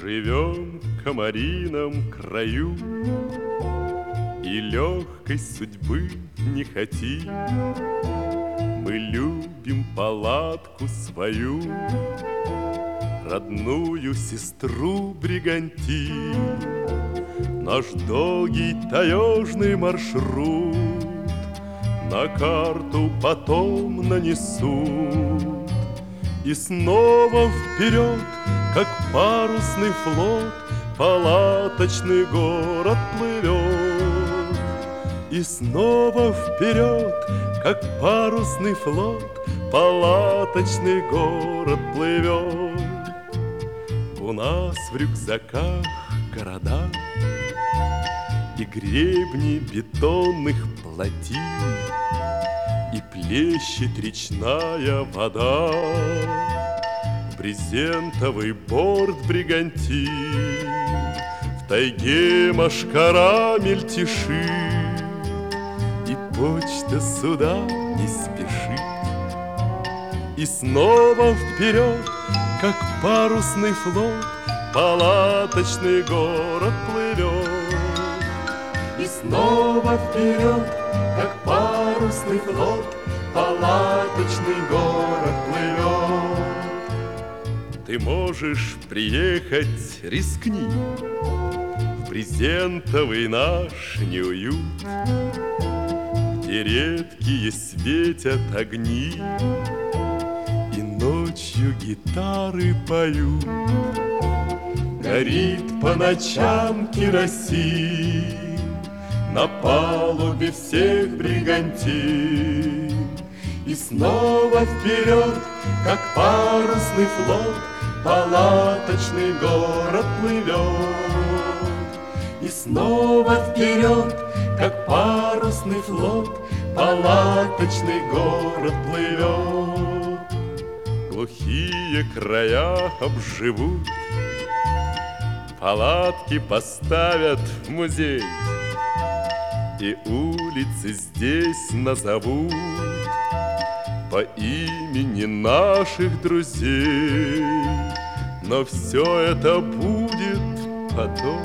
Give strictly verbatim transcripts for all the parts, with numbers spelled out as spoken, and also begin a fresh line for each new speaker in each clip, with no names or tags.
Живем в комарином краю и легкой судьбы не хотим. Мы любим палатку свою, родную сестру Бригантин. Наш долгий таежный маршрут на карту потом нанесут. И снова вперед, как парусный флот, палаточный город плывет. И снова вперед, как парусный флот, палаточный город плывет. У нас в рюкзаках города и гребни бетонных плотин, и плещет речная вода в брезентовый борт Бригантин. В тайге машкара мельтешит, и почта сюда не спешит. И снова вперед, как парусный флот, палаточный город плывет. И снова вперед, как парусный флот, палаточный город плывет. Ты можешь приехать, рискни, в брезентовый наш неуют, где редкие светят огни и ночью гитары поют. Горит по ночам керосин на палубе всех бригантин. И снова вперед, как парусный флот, палаточный город плывет. И снова вперед, как парусный флот, палаточный город плывет. Глухие края обживут, палатки поставят в музей, и улицы здесь назовут по имени наших друзей. Но все это будет потом,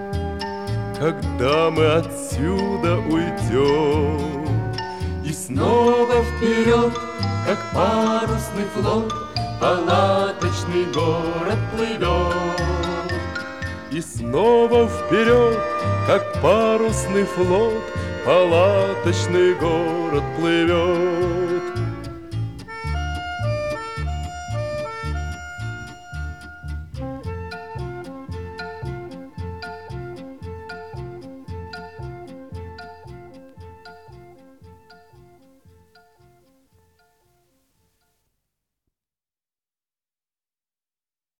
когда мы отсюда уйдем. И снова вперед, как парусный флот, палаточный город плывет. И снова вперед, как парусный флот, палаточный город плывет.